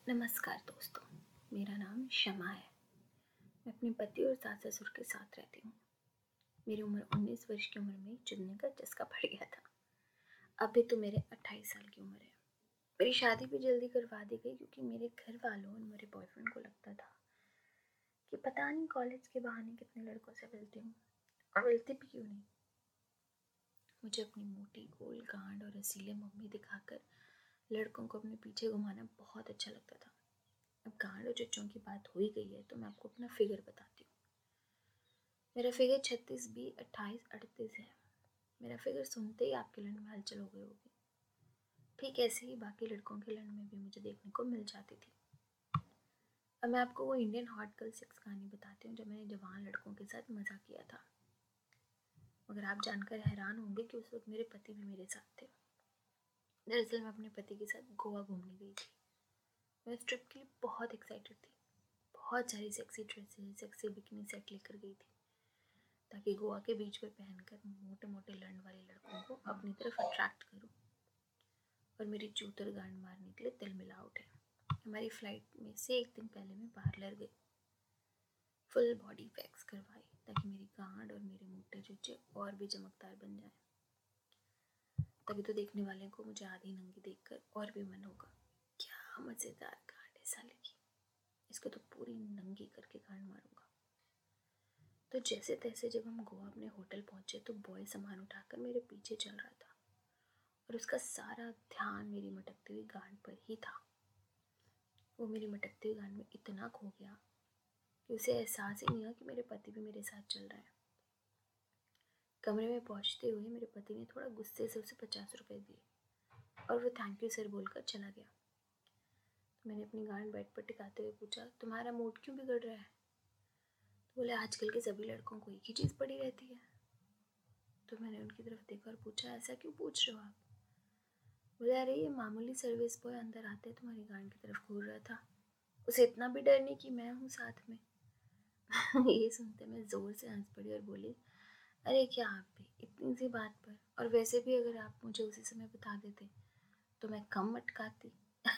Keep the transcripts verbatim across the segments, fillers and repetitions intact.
नमस्कार दोस्तों, मेरा नाम शमा है। मैं अपने पति और सास ससुर के साथ रहती हूँ। मेरी उम्र उन्नीस वर्ष की उम्र में चुनने का चस्का पड़ गया था। अभी तो मेरे अट्ठाईस साल की उम्र है। मेरी शादी भी जल्दी करवा दी गई क्योंकि मेरे घर वालों और मेरे बॉयफ्रेंड को लगता था कि पता नहीं कॉलेज के बहाने कितने लड़कों से मिलती हूँ, और मिलती भी क्यों नहीं। मुझे अपनी मोटी गोल गांड और रसीले मम्मी दिखाकर लड़कों को अपने पीछे घुमाना बहुत अच्छा लगता था। अब गांड और चुच्चों की बात हो ही गई है तो मैं आपको अपना फिगर बताती हूँ। मेरा फिगर छत्तीस बी अट्ठाईस अड़तीस है। मेरा फिगर सुनते ही आपके लंड में हलचल हो गई होगी। ठीक ऐसे ही बाकी लड़कों के लंड में भी मुझे देखने को मिल जाती थी। अब मैं आपको वो इंडियन हॉट गर्ल सेक्स कहानी बताती हूँ जब मैंने जवान लड़कों के साथ मजा किया था। मगर आप जानकर हैरान होंगे कि उस वक्त मेरे पति भी मेरे साथ थे। दरअसल मैं अपने पति के साथ गोवा घूमने गई थी। मैं इस ट्रिप के लिए बहुत एक्साइटेड थी। बहुत सारी sexy dresses, sexy bikini set लेकर गई थी ताकि गोवा के बीच पर पहनकर मोटे मोटे लंड वाले लड़कों को अपनी तरफ अट्रैक्ट करूं। और मेरी चूतर गांड मारने के लिए तिल मिला उठे। हमारी फ्लाइट में से एक दिन पहले मैं पार्लर गई, फुल बॉडी वैक्स करवाई ताकि मेरी गांड और मेरे मोटे चूचे और भी चमकदार बन जाए। तभी तो देखने वाले को मुझे आधी नंगी देखकर और भी मन होगा, क्या मजेदार गांड है साले की, इसको तो पूरी नंगी करके गांड मारूंगा। तो जैसे तैसे जब हम गोवा अपने होटल पहुंचे तो बॉय सामान उठाकर मेरे पीछे चल रहा था और उसका सारा ध्यान मेरी मटकती हुई गांड पर ही था। वो मेरी मटकती हुई गांड में इतना खो गया कि उसे एहसास ही नहीं हुआ कि मेरे पति भी मेरे साथ चल रहा है। कमरे में पहुंचते हुए मेरे पति ने थोड़ा गुस्से से उसे पचास रुपए दिए और वो थैंक यू सर बोलकर चला गया। तो मैंने अपनी गांड बेड पर टिकाते हुए पूछा, तुम्हारा मूड क्यों बिगड़ रहा है? तो बोले, आजकल के सभी लड़कों को एक ही चीज़ पड़ी रहती है। तो मैंने उनकी तरफ देखा और पूछा, ऐसा क्यों पूछ रहे हो आप? बोले, अरे ये मामूली सर्विस बॉय अंदर आते तुम्हारी गांड की तरफ घूर रहा था, उसे इतना भी डर नहीं कि मैं हूँ साथ में। ये सुनते मैं जोर से हंस पड़ी और बोली, अरे क्या आप भी इतनी सी बात पर, और वैसे भी अगर आप मुझे उसी समय बता देते तो मैं कम अटकाती।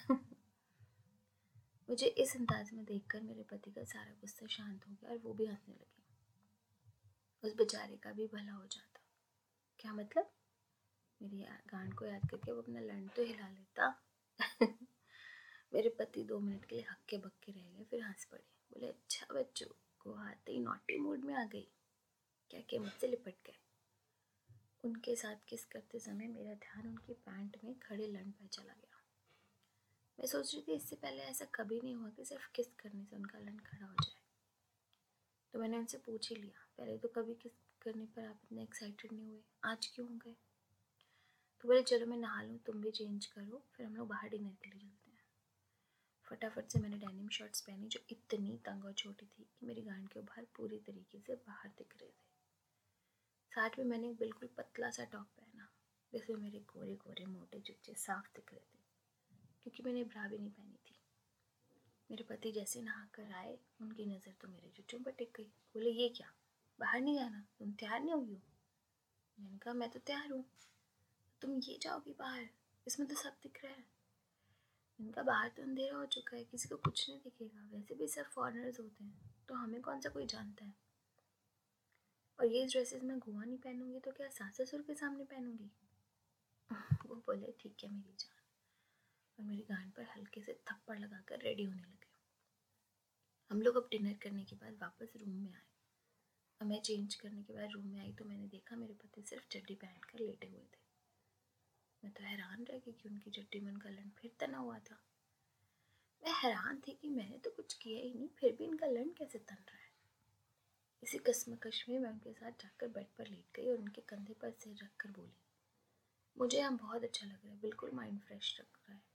मुझे इस अंदाज में देखकर मेरे पति का सारा गुस्सा शांत हो गया और वो भी हंसने लगे। उस बेचारे का भी भला हो जाता। क्या मतलब? मेरी गांड को याद करके वो अपना लंड तो हिला लेता। मेरे पति दो मिनट के लिए हक्के बक्के रह गए, फिर हंस पड़े। बोले, अच्छा बच्चों, को आते ही नॉटी मूड में आ गई क्या के मुझसे लिपट गए। उनके साथ किस करते समय मेरा ध्यान उनकी पैंट में खड़े लंड पर चला गया। मैं सोच रही थी इससे पहले ऐसा कभी नहीं हुआ कि सिर्फ किस करने से उनका लंड खड़ा हो जाए। तो मैंने उनसे पूछ ही लिया, पहले तो कभी किस करने पर आप इतने एक्साइटेड नहीं हुए, आज क्यों हो गए? तो बोले, चलो मैं नहा लूँ, तुम भी चेंज करो, फिर हम लोग बाहर डिनर के लिए चलते हैं। फटाफट से मैंने डेनिम शर्ट्स पहनी जो इतनी तंग और छोटी थी कि मेरी गांड के उभार पूरी तरीके से बाहर दिख रहे थे। साथ में मैंने एक बिल्कुल पतला सा टॉप पहना जिसमें मेरे गोरे गोरे मोटे चुच्चे साफ दिख रहे थे क्योंकि मैंने ब्रा भी नहीं पहनी थी। मेरे पति जैसे नहा कर आए उनकी नज़र तो मेरे चुच्चों पर टिक गई। बोले, ये क्या, बाहर नहीं जाना, तुम तैयार नहीं हुई हो? मैंने कहा, मैं तो तैयार हूँ, तुम ये जाओगी बाहर, इसमें तो सब दिख रहा है। इनका बाहर तो अंधेरा हो चुका है, किसी को कुछ नहीं दिखेगा, वैसे भी सब फॉरेनर्स होते हैं तो हमें कौन सा कोई जानता है। और ये ड्रेसेस मैं गोवा नहीं पहनूंगी तो क्या सास ससुर के सामने पहनूंगी? वो बोले, ठीक है मेरी जान, और मेरी गांड पर हल्के से थप्पड़ लगाकर रेडी होने लगे। हम लोग अब डिनर करने के बाद वापस रूम में आए। अब मैं चेंज करने के बाद रूम में आई तो मैंने देखा मेरे पति सिर्फ चड्डी पहन कर लेटे हुए थे। मैं तो हैरान रह गई कि उनकी चड्डी में उनका लंड फिर तना हुआ था। मैं हैरान थी कि मैंने तो कुछ किया ही नहीं, फिर भी इनका लंड कैसे तन रहा है। इसी कश्मकश में मैं उनके साथ जाकर बेड पर लेट गई और उनके कंधे पर सिर रखकर बोली, मुझे यहाँ बहुत अच्छा लग रहा है, बिल्कुल माइंड फ्रेश लग रहा है।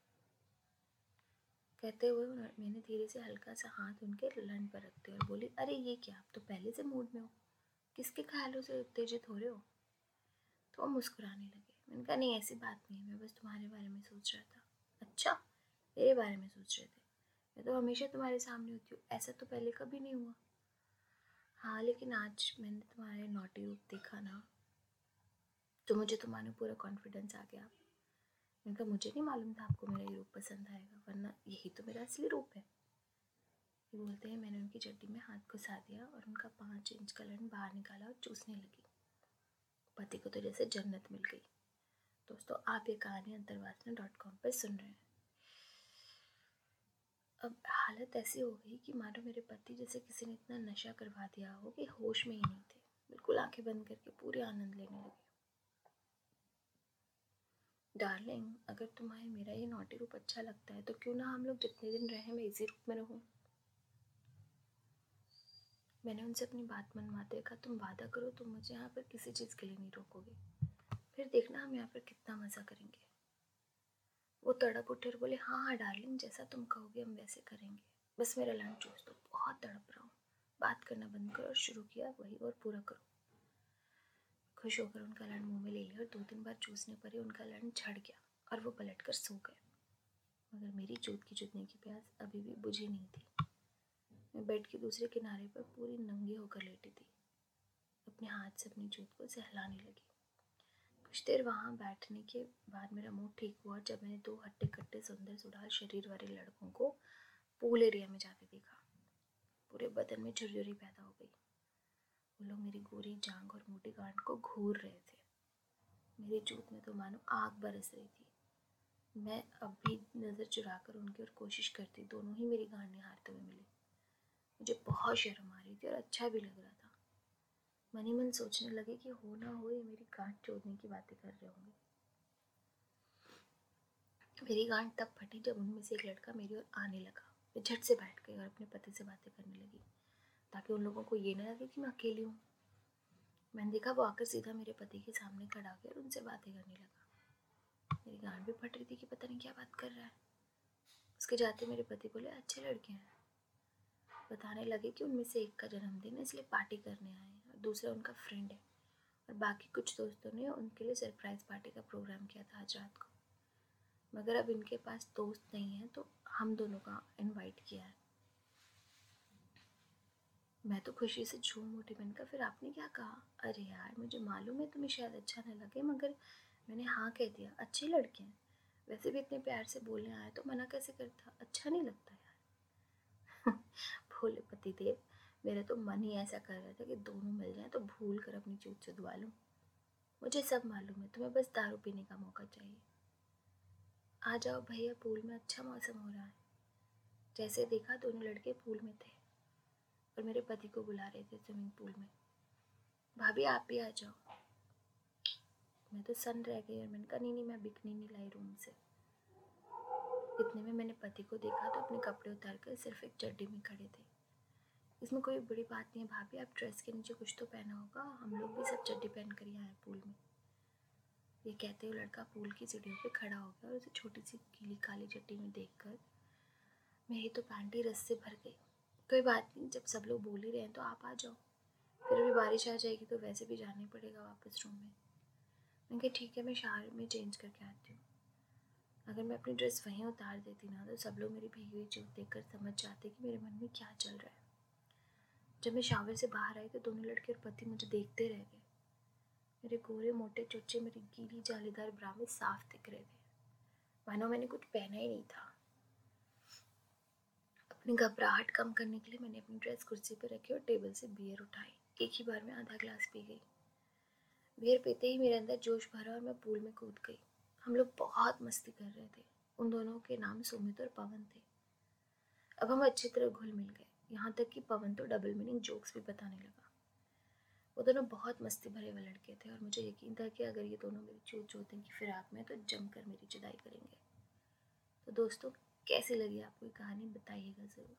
कहते हुए मैंने धीरे से हल्का सा हाथ उनके लंड पर रखते और बोली, अरे ये क्या, आप तो पहले से मूड में हो, किसके ख्यालों से उत्तेजित हो रहे हो? तो वो मुस्कुराने लगे। मैंने कहा, नहीं ऐसी बात नहीं है, मैं बस तुम्हारे बारे में सोच रहा था। अच्छा, मेरे बारे में सोच रहे थे? मैं तो हमेशा तुम्हारे सामने होती हूँ, ऐसा तो पहले कभी नहीं हुआ। हाँ, लेकिन आज मैंने तुम्हारे नॉटी रूप देखा ना, तो मुझे तुम्हारे पूरा कॉन्फिडेंस आ गया। मैंने कहा मुझे नहीं मालूम था आपको मेरा ये रूप पसंद आएगा, वरना यही तो मेरा असली रूप है। ये बोलते हैं मैंने उनकी चड्डी में हाथ घुसा दिया और उनका पाँच इंच का लड़ बाहर निकाला और चूसने लगी। पति को तो जैसे जन्नत मिल गई। दोस्तों, आप ये कहानी अंतर्वासना डॉट कॉम पर सुन रहे हैं। अब हालत ऐसी हो गई कि मानो मेरे पति जैसे किसी ने इतना नशा करवा दिया हो कि होश में ही नहीं थे। बिल्कुल आंखें बंद करके पूरे आनंद लेने लगे। डार्लिंग, अगर तुम्हें मेरा ये नौटी रूप अच्छा लगता है तो क्यों ना हम लोग जितने दिन रहे मैं इसी रूप में रहूं। मैंने उनसे अपनी बात मनवाते कहा, तुम वादा करो तुम मुझे यहाँ पर किसी चीज़ के लिए नहीं रोकोगे, फिर देखना हम यहाँ पर कितना मज़ा करेंगे। वो तड़प उठे और बोले, हाँ हाँ डार्लिंग, जैसा तुम कहोगे हम वैसे करेंगे, बस मेरा लंच चूस दो, बहुत तड़प रहा हूँ, बात करना बंद करो। और शुरू किया वही और पूरा करो। खुश होकर उनका लड़ मुंह में ले लिया और दो तीन बार चूसने पर ही उनका लड़ झड़ गया और वो पलट कर सो गए। मगर मेरी चूत की चुतने की प्यास अभी भी बुझी नहीं थी। मैं बेड के दूसरे किनारे पर पूरी नंगी होकर लेटी थी। अपने हाथ से अपनी चूत को सहलाने लगी। कुछ देर वहाँ बैठने के बाद मेरा मूड ठीक हुआ जब मैंने दो हट्टे कट्टे सुंदर सुडाल शरीर वाले लड़कों को पूल एरिया में जाते देखा। पूरे बदन में झुर्रियों पैदा हो गई। वो लोग मेरी गोरी जांग और मोटी गांठ को घूर रहे थे। मेरी चूत में तो मानो आग बरस रही थी। मैं अब भी नज़र चुराकर उनकी ओर कोशिश करती, दोनों ही मेरी गांठ निहारते हुए मिले। मुझे बहुत शर्म आ रही थी और अच्छा भी लग रहा था। मन ही मन सोचने लगे कि हो ना हो ये मेरी गांठ चोदने की बातें कर रहे होंगे। मेरी गांठ तब फटी जब उनमें से एक लड़का मेरी ओर आने लगा। मैं झट से बैठ गई और अपने पति से बातें करने लगी ताकि उन लोगों को ये ना लगे कि मैं अकेली हूँ। मैंने देखा वो आकर सीधा मेरे पति के सामने खड़ा होकर उनसे बातें करने लगा। मेरी गांठ भी फट रही थी कि पता नहीं क्या बात कर रहा है। उसके जाते मेरे पति बोले, अच्छे लड़के हैं। बताने लगे कि उनमें से एक का जन्मदिन है इसलिए पार्टी करने आए हैं और दूसरा उनका फ्रेंड है और बाकी कुछ दोस्तों ने उनके लिए सरप्राइज़ पार्टी का प्रोग्राम किया था आज रात को, मगर अब इनके पास दोस्त नहीं है तो हम दोनों का इनवाइट किया है। मैं तो खुशी से झूम उठी। मैंने कहा, फिर आपने क्या कहा? अरे यार, मुझे मालूम है तुम्हें शायद अच्छा न लगे, मगर मैंने हाँ कह दिया। अच्छे लड़के हैं, वैसे भी इतने प्यार से बोलने आए तो मना कैसे करता? अच्छा नहीं लगता यार। बोले पति देव, मेरा तो मन ही ऐसा कर रहा था कि दोनों मिल जाएं तो भूल कर अपनी चूत चुदवा लूं। मुझे सब मालूम है, तुम्हें बस दारू पीने का मौका चाहिए। आ जाओ भैया, पूल में अच्छा मौसम हो रहा है। जैसे देखा दोनों लड़के पूल में थे और मेरे पति को बुला रहे थे स्विमिंग पूल में। भाभी आप भी आ जाओ। मैं तो सन रह गई और मैंने कहा, नहीं नहीं मैं बिकनी नहीं लाई रूम से। इतने में मैंने पति को देखा तो अपने कपड़े उतार कर सिर्फ एक चड्डी में खड़े थे। इसमें कोई बड़ी बात नहीं है भाभी, आप ड्रेस के नीचे कुछ तो पहना होगा, हम लोग भी सब चड्डी पहन कर ही आए पूल में। ये कहते हुए लड़का पूल की सीढ़ियों पे खड़ा हो गया और उसे छोटी सी गीली काली चड्डी में देखकर मेरी तो पैंट ही रस से भर गई। कोई बात नहीं, जब सब लोग बोल ही रहे हैं तो आप आ जाओ, फिर भी बारिश आ जाएगी तो वैसे भी जाना ही पड़ेगा वापस रूम में। मैंने कहा ठीक है, मैं शावर में चेंज करके आती हूँ। अगर मैं अपनी ड्रेस वहीं उतार देती ना तो सब लोग मेरी भीगी हुई चूत देखकर समझ जाते कि मेरे मन में क्या चल रहा है। जब मैं शावर से बाहर आई तो दोनों लड़के और पति मुझे देखते रह गए। मेरे गोरे मोटे चुच्चे मेरी गीली जालीदार ब्रा में साफ दिख रहे थे, मानो मैंने कुछ पहना ही नहीं था। अपनी घबराहट कम करने के लिए मैंने अपनी ड्रेस कुर्सी पर रखी और टेबल से बियर उठाई। एक ही बार में आधा ग्लास पी गई। बियर पीते ही मेरे अंदर जोश भरा और मैं पूल में कूद गई। हम लोग बहुत मस्ती कर रहे थे। उन दोनों के नाम सुमित और पवन थे। अब हम अच्छी तरह घुल मिल गए, यहाँ तक कि पवन तो डबल मीनिंग जोक्स भी बताने लगा। वो दोनों बहुत मस्ती भरे हुए लड़के थे और मुझे यकीन था कि अगर ये दोनों मेरी चूत चूतने की फिराक में तो जमकर मेरी जुदाई करेंगे। तो दोस्तों, कैसी लगी आपको ये कहानी बताइएगा ज़रूर।